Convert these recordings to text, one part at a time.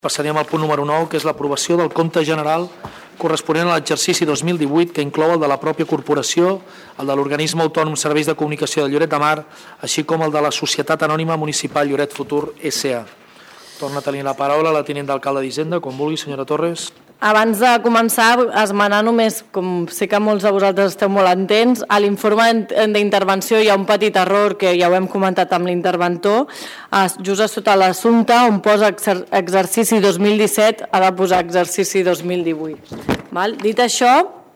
Passaríem al punt número 9, que és l'aprovació del compte general corresponent a l'exercici 2018, que inclou el de la pròpia corporació, el de l'Organisme Autònom Serveis de Comunicació de Lloret de Mar, així com el de la Societat Anònima Municipal Lloret Futur S.A. Torna a tenir la paraula la tinent d'alcalde d'Hisenda, com vulgui, senyora Torres. Abans de començar, esmenar només, com sé que molts de vosaltres esteu molt atents, a l'informe d'intervenció hi ha un petit error que ja ho hem comentat amb l'interventor, just a sota l'assumpte on posa exercici 2017 ha de posar exercici 2018. Dit això,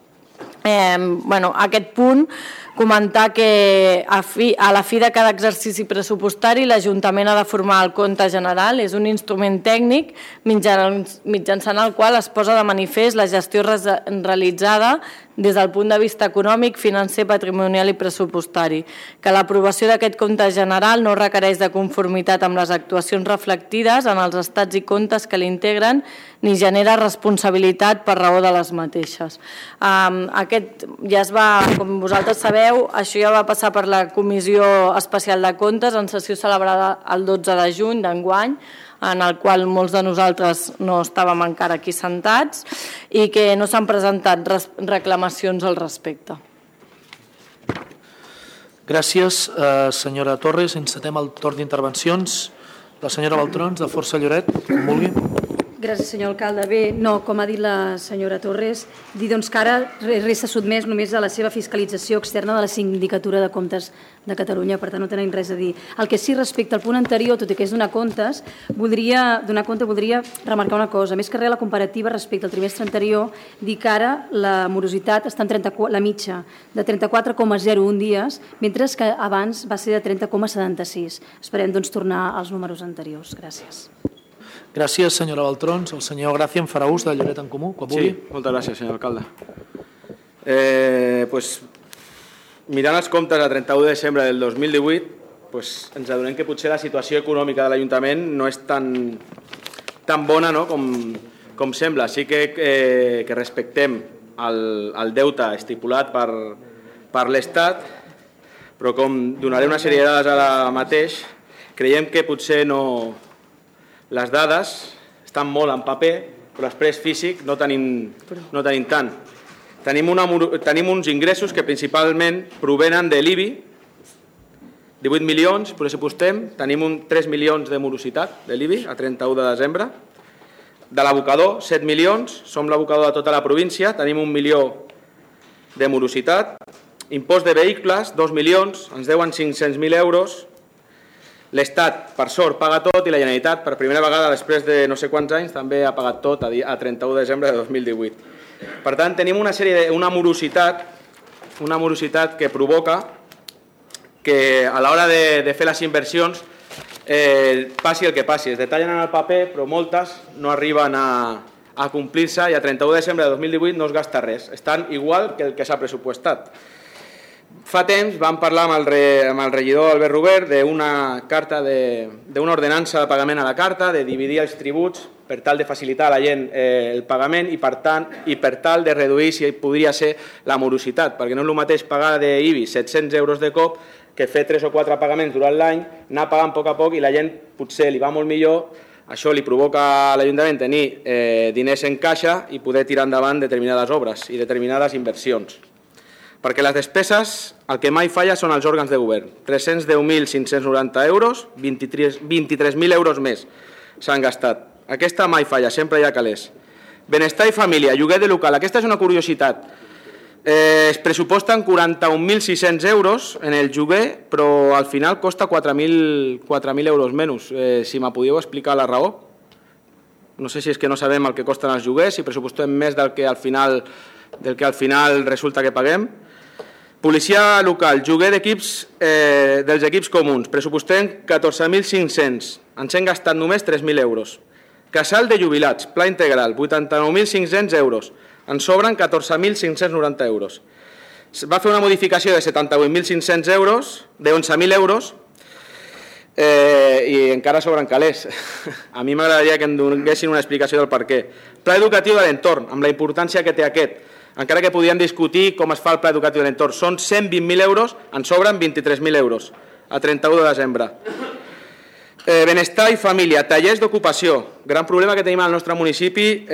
aquest punt, comentar que a la fi de cada exercici pressupostari l'Ajuntament ha de formar el compte general. És un instrument tècnic mitjançant el qual es posa de manifest la gestió realitzada des del punt de vista econòmic, financer, patrimonial i pressupostari, que l'aprovació d'aquest compte general no requereix de conformitat amb les actuacions reflectides en els estats i comptes que l'integren ni genera responsabilitat per raó de les mateixes. Aquest ja es va, com vosaltres sabeu, això ja va passar per la Comissió Especial de Comptes en sessió celebrada el 12 de juny d'enguany, en el qual molts de nosaltres no estàvem encara aquí sentats i que no s'han presentat reclamacions al respecte. Gràcies, senyora Torres. Encetem el torn d'intervencions. La senyora Baltrons, de Força Lloret, com vulgui. Gràcies, senyor alcalde. Bé, no, com ha dit la senyora Torres, dir que ara resta sotmès només a la seva fiscalització externa de la Sindicatura de Comptes de Catalunya, per tant no tenim res a dir. El que sí, respecte al punt anterior, tot i que és donar compte, voldria remarcar una cosa. Més que res, la comparativa respecte al trimestre anterior, dir que ara la morositat està en la mitja de 34,01 dies, mentre que abans va ser de 30,76. Esperem, doncs, tornar als números anteriors. Gràcies. Gràcies, senyora Baltrons. El senyor Gràcia en farà ús de Lloret en Comú, quan vulgui. Sí, moltes gràcies, senyor alcalde. Mirant els comptes a 31 de desembre del 2018, ens adonem que potser la situació econòmica de l'Ajuntament no és tan bona com sembla. Sí que respectem el deute estipulat per l'Estat, però com donaré una sèrie de dades ara mateix, creiem que potser no... Les dades estan molt en paper, però després físic no tenim tant. Tenim uns ingressos que principalment provenen de l'IBI, 18 milions, pressupostem, tenim 3 milions de morositat de l'IBI a 31 de desembre, de l'abocador 7 milions, som l'abocador de tota la província, tenim 1 milió de morositat, impost de vehicles 2 milions, ens deuen 500.000 euros, l'Estat, per sort, paga tot i la Generalitat, per primera vegada després de no sé quants anys, també ha pagat tot a 31 de desembre de 2018. Per tant, tenim una morositat que provoca que a l'hora de fer les inversions passi el que passi. Es detallen en el paper, però moltes no arriben a complir-se i a 31 de desembre de 2018 no es gasta res. Estan igual que el que s'ha pressupostat. Fa temps vam parlar amb el regidor Albert Robert d'una ordenança de pagament a la carta, de dividir els tributs per tal de facilitar a la gent el pagament i per tal de reduir, si podria ser, la morositat, perquè no és el mateix pagar d'IBI 700 euros de cop que fer 3 o 4 pagaments durant l'any, anar pagant a poc i la gent potser li va molt millor, això li provoca a l'Ajuntament tenir diners en caixa i poder tirar endavant determinades obres i determinades inversions. Perquè les despeses, el que mai falla són els òrgans de govern. 310.590 euros, 23.000 euros més s'han gastat. Aquesta mai falla, sempre hi ha calés. Benestar i família, lloguer de local. Aquesta és una curiositat. Es pressuposten 41.600 euros en el lloguer, però al final costa 4.000 euros menys. Si me podíeu explicar la raó. No sé si és que no sabem el que costen els lloguers, si pressupostem més del que al final resulta que paguem. Policia local, lloguer dels equips comuns, pressupostem 14.500, ens hem gastat només 3.000 euros. Casal de jubilats, pla integral, 89.500 euros, ens sobren 14.590 euros. Va fer una modificació de 78.500 euros, de 11.000 euros, i encara sobren calés. A mi m'agradaria que em donessin una explicació del per què. Pla educatiu de l'entorn, amb la importància que té aquest, encara que podíem discutir com es fa el pla educatiu de l'entorn. Són 120.000 euros, ens sobren 23.000 euros a 31 de desembre. Benestar i família, tallers d'ocupació. Gran problema que tenim al nostre municipi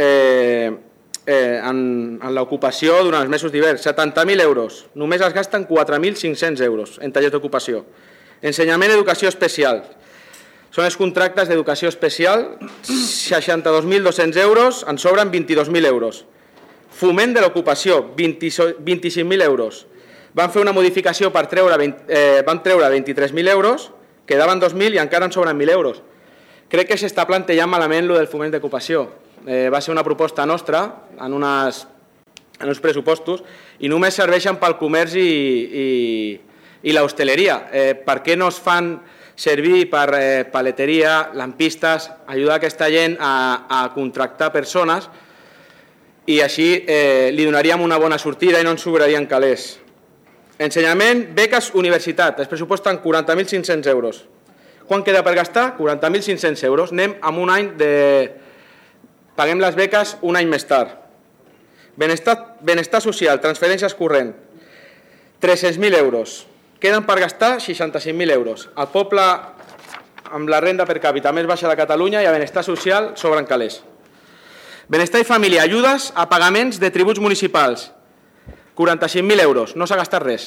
en l'ocupació durant els mesos d'hivern. 70.000 euros. Només es gasten 4.500 euros en tallers d'ocupació. Ensenyament i educació especial. Són els contractes d'educació especial, 62.200 euros, en sobren 22.000 euros. Foment de l'ocupació, 25.000 euros. Van fer una modificació per treure 23.000 euros, quedaven 2.000 i encara en sobren 1.000 euros. Crec que s'està plantejant malament el del foment d'ocupació. Va ser una proposta nostra en uns pressupostos i només serveixen pel comerç i l'hostaleria. Per què no es fan servir per paleteria, lampistes, ajudar aquesta gent a contractar persones i així li donaríem una bona sortida i no ens sobrarien calés. Ensenyament, beques, universitat. Es pressuposten 40.500 euros. Quan queda per gastar? 40.500 euros. Anem amb un any de... Paguem les beques un any més tard. Benestar social, transferències corrent. 300.000 euros. Queden per gastar 65.000 euros. El poble amb la renda per càpita més baixa de Catalunya i a benestar social sobren calés. Benestar i família, ajudes a pagaments de tributs municipals. 45.000 euros, no s'ha gastat res.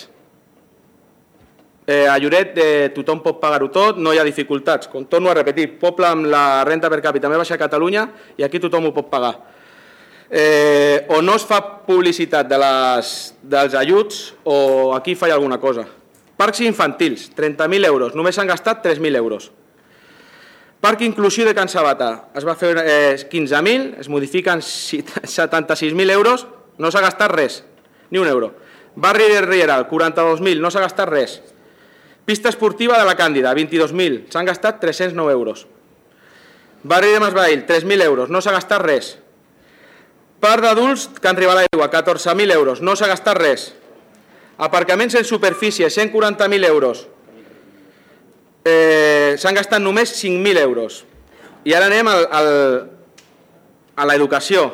A Lloret tothom pot pagar-ho tot, no hi ha dificultats. Com torno a repetir, poble amb la renda per càpita més baixa a Catalunya i aquí tothom ho pot pagar. O no es fa publicitat dels ajuts o aquí falla alguna cosa. Parcs infantils, 30.000 euros, només s'han gastat 3.000 euros. Parc inclusiu de Can Sabata, es va fer 15.000, es modifiquen 76.000 euros, no s'ha gastat res. Ni un euro. Barri de Rieral, 42.000, no s'ha gastat res. Pista esportiva de la Càndida, 22.000, s'han gastat 309 euros. Barri de Masvall, 3.000 euros, no s'ha gastat res. Parc d'adults, Can Ribalaigua, 14.000 euros, no s'ha gastat res. Aparcaments en superfície, 140.000 euros. S'han gastat només 5.000 euros. I ara anem a l'educació.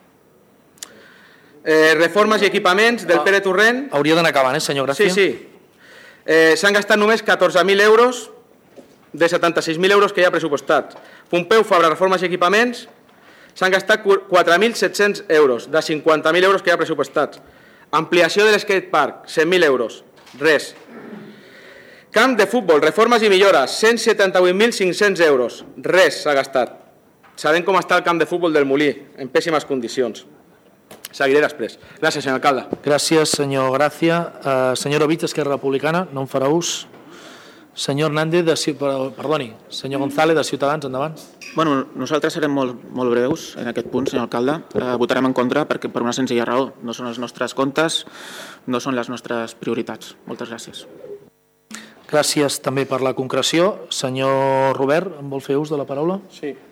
Reformes i equipaments del Pere Torrent. Hauria d'anar acabant, senyor Gràcia? Sí. S'han gastat només 14.000 euros de 76.000 euros que hi ha pressupostats. Pompeu Fabra, reformes i equipaments, s'han gastat 4.700 euros de 50.000 euros que hi ha pressupostats. Ampliació de l'skatepark, 100.000 euros, res. Camp de futbol, reformes i millores, 178.500 euros, res s'ha gastat. Sabem com està el camp de futbol del Molí, en pèssimes condicions. Seguiré després. Gràcies, senyor alcalde. Gràcies, senyor Gràcia. Senyor Ovich, Esquerra Republicana, no en farà ús. Senyor Hernández, senyor González, de Ciutadans, endavant. Bueno, nosaltres serem molt breus en aquest punt, senyor alcalde. Votarem en contra perquè per una senzilla raó. No són els nostres comptes, no són les nostres prioritats. Moltes gràcies. Gràcies també per la concreció. Senyor Robert, em vol fer ús de la paraula?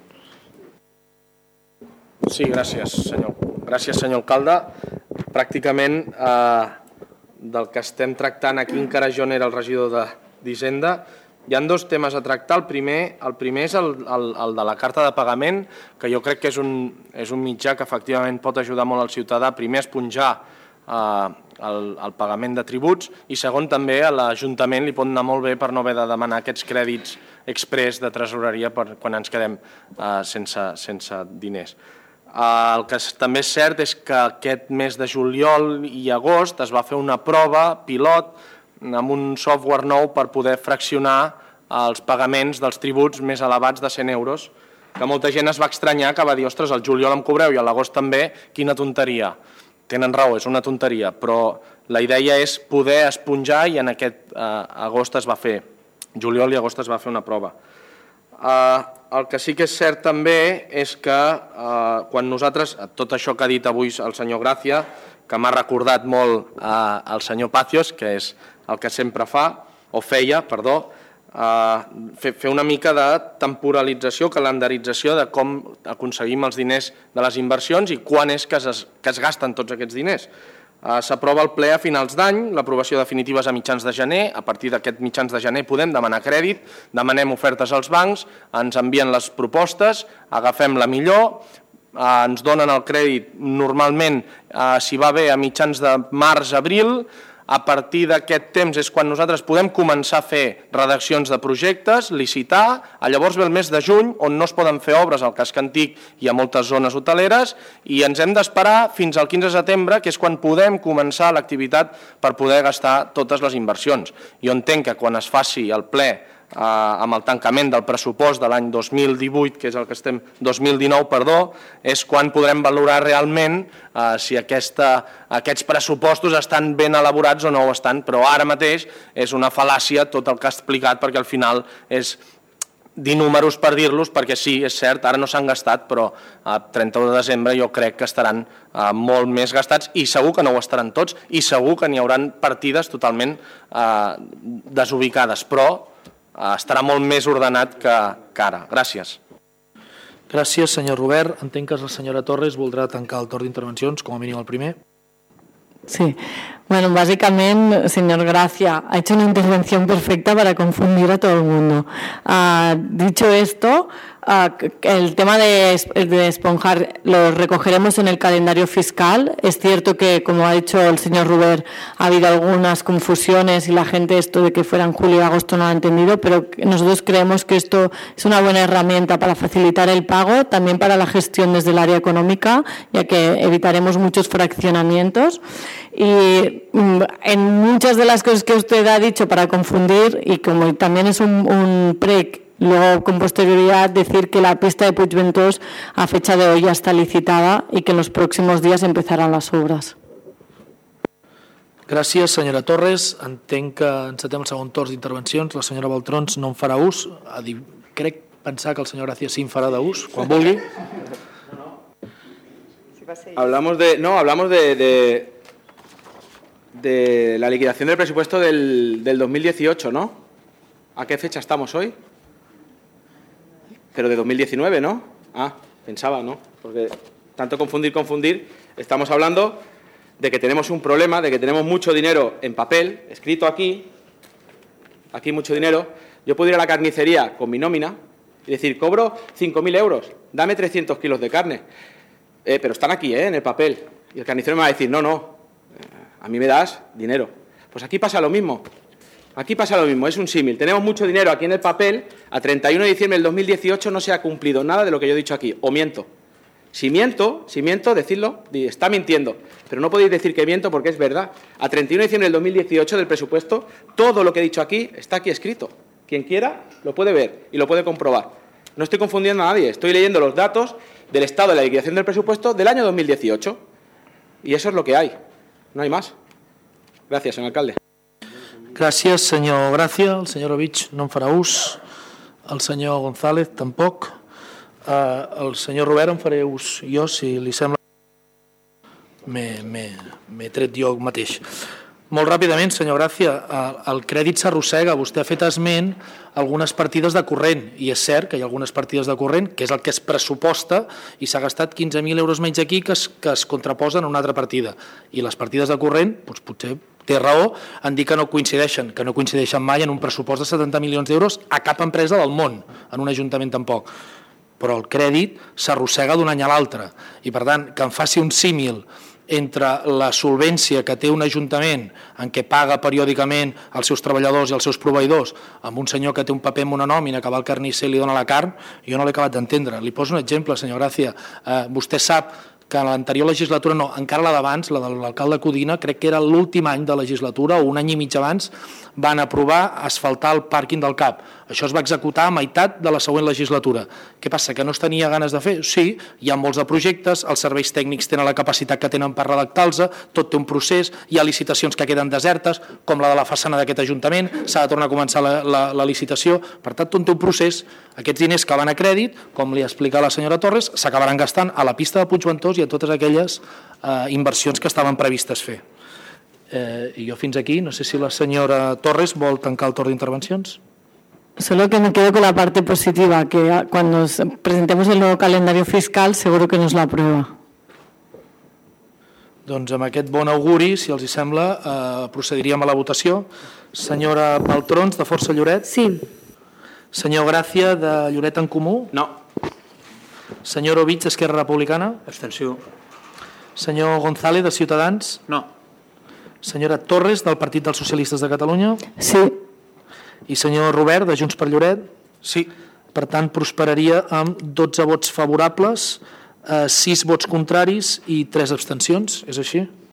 Sí, gràcies, senyor alcalde. Pràcticament del que estem tractant aquí, encara jo n'era el regidor d'Hisenda, hi ha dos temes a tractar. El primer és el de la carta de pagament, que jo crec que és un mitjà que efectivament pot ajudar molt al ciutadà. Primer, a esponjar el pagament de tributs i segon, també a l'Ajuntament li pot anar molt bé per no haver de demanar aquests crèdits exprés de tresoreria quan ens quedem sense diners. El que també és cert és que aquest mes de juliol i agost es va fer una prova pilot amb un software nou per poder fraccionar els pagaments dels tributs més elevats de 100 euros, que molta gent es va estranyar, que va dir, ostres, al juliol em cobreu i a l'agost també, quina tonteria. Tenen raó, és una tonteria, però la idea és poder esponjar i en aquest agost es va fer, juliol i agost es va fer una prova. El que sí que és cert també és que quan nosaltres, tot això que ha dit avui el senyor Gràcia, que m'ha recordat molt el senyor Pacios, que és el que sempre fa, o feia, perdó, fer una mica de temporalització, calendarització de com aconseguim els diners de les inversions i quan és que es gasten tots aquests diners. S'aprova el ple a finals d'any, l'aprovació definitiva és a mitjans de gener, a partir d'aquest mitjans de gener podem demanar crèdit, demanem ofertes als bancs, ens envien les propostes, agafem la millor, ens donen el crèdit normalment, si va bé, a mitjans de març-abril, A partir d'aquest temps és quan nosaltres podem començar a fer redaccions de projectes, licitar, llavors ve el mes de juny on no es poden fer obres al casc antic i a moltes zones hoteleres i ens hem d'esperar fins al 15 de setembre, que és quan podem començar l'activitat per poder gastar totes les inversions. Jo entenc que quan es faci el ple amb el tancament del pressupost de l'any 2018, que és el que estem, 2019, perdó, és quan podrem valorar realment si aquests pressupostos estan ben elaborats o no ho estan, però ara mateix és una fal·làcia tot el que ha explicat, perquè al final és dir números per dir-los, perquè sí, és cert, ara no s'han gastat, però a 31 de desembre jo crec que estaran molt més gastats i segur que no ho estaran tots i segur que n'hi haurà partides totalment desubicades, però estarà molt més ordenat que ara. Gràcies. Gràcies, senyor Robert. Entenc que la senyora Torres voldrà tancar el torn d'intervencions, com a mínim el primer. Sí, bueno, básicamente, señor Gracia, ha hecho una intervención perfecta para confundir a todo el mundo. Dicho esto, el tema de esponjar lo recogeremos en el calendario fiscal. Es cierto que, como ha dicho el señor Ruber, ha habido algunas confusiones y la gente esto de que fuera en julio y agosto no lo ha entendido, pero nosotros creemos que esto es una buena herramienta para facilitar el pago, también para la gestión desde el área económica, ya que evitaremos muchos fraccionamientos. Y en muchas de las cosas que usted ha dicho para confundir, y como también es un PREC, luego con posterioridad decir que la pista de Puigventós a fecha de hoy ya está licitada y que en los próximos días empezarán las obras. Gràcies, senyora Torres. Entenc que encetem el segon torn d'intervencions. La senyora Baltrons no en farà ús. Crec pensar que el senyor Gràcia sí en farà d'ús, quan vulgui. Hablamos de la liquidación del presupuesto del 2018, ¿no? ¿A qué fecha estamos hoy? Pero de 2019, ¿no? Pensaba, ¿no? Porque tanto confundir, estamos hablando de que tenemos un problema, de que tenemos mucho dinero en papel, escrito aquí mucho dinero. Yo puedo ir a la carnicería con mi nómina y decir, cobro 5.000 euros, dame 300 kilos de carne. Pero están aquí, en el papel. Y el carnicero me va a decir, no, a mí me das dinero. Pues aquí pasa lo mismo. Es un símil. Tenemos mucho dinero aquí en el papel. A 31 de diciembre del 2018 no se ha cumplido nada de lo que yo he dicho aquí. O miento. Si miento, decidlo, está mintiendo. Pero no podéis decir que miento porque es verdad. A 31 de diciembre del 2018 del presupuesto, todo lo que he dicho aquí está aquí escrito. Quien quiera lo puede ver y lo puede comprobar. No estoy confundiendo a nadie. Estoy leyendo los datos del estado de la liquidación del presupuesto del año 2018. Y eso es lo que hay. No hay más. Gràcies, senyor alcalde. Gràcies, senyor Gràcia. El senyor Ovich no en farà ús. El senyor González tampoc. El senyor Robert en faré ús jo, si li sembla. M'he tret jo mateix. Molt ràpidament, senyor Gràcia, el crèdit s'arrossega. Vostè ha fet esment algunes partides de corrent, i és cert que hi ha algunes partides de corrent, que és el que es pressuposta, i s'ha gastat 15.000 euros menys aquí que es contraposen a una altra partida. I les partides de corrent, doncs potser té raó en dir que no coincideixen mai en un pressupost de 70 milions d'euros a cap empresa del món, en un ajuntament tampoc. Però el crèdit s'arrossega d'un any a l'altre, i per tant, que em faci un símil entre la solvència que té un ajuntament en què paga periòdicament els seus treballadors i els seus proveïdors amb un senyor que té un paper amb una nòmina que va al carnisser i li dona la carn, jo no l'he acabat d'entendre. Li poso un exemple, senyor Gràcia. Vostè sap que en l'anterior legislatura, no, encara la d'abans, la de l'alcalde Codina, crec que era l'últim any de legislatura o un any i mig abans, van aprovar asfaltar el pàrquing del CAP. Això es va executar a meitat de la següent legislatura. Què passa, que no es tenia ganes de fer? Sí, hi ha molts de projectes, els serveis tècnics tenen la capacitat que tenen per redactar-los, tot té un procés, hi ha licitacions que queden desertes, com la de la façana d'aquest ajuntament, s'ha de tornar a començar la licitació, per tant, tot té un procés. Aquests diners que van a crèdit, com li explica la senyora Torres, s'acabaran gastant a la pista de Puigventós i a totes aquelles inversions que estaven previstes fer. I jo fins aquí, no sé si la senyora Torres vol tancar el torn d'intervencions. Solo que me quedo con la parte positiva, que cuando presentemos el nuevo calendario fiscal seguro que nos la aprueba. Doncs amb aquest bon auguri, si els hi sembla, procediríem a la votació. Senyora Baltrons, de Força Lloret? Sí. Senyor Gràcia, de Lloret en Comú? No. Senyor Ovich, d'Esquerra Republicana? Abstenció. Senyor González, de Ciutadans? No. Senyora Torres, del Partit dels Socialistes de Catalunya. Sí. I senyor Robert, de Junts per Lloret. Sí. Per tant, prosperaria amb 12 vots favorables, 6 vots contraris i 3 abstencions. És així?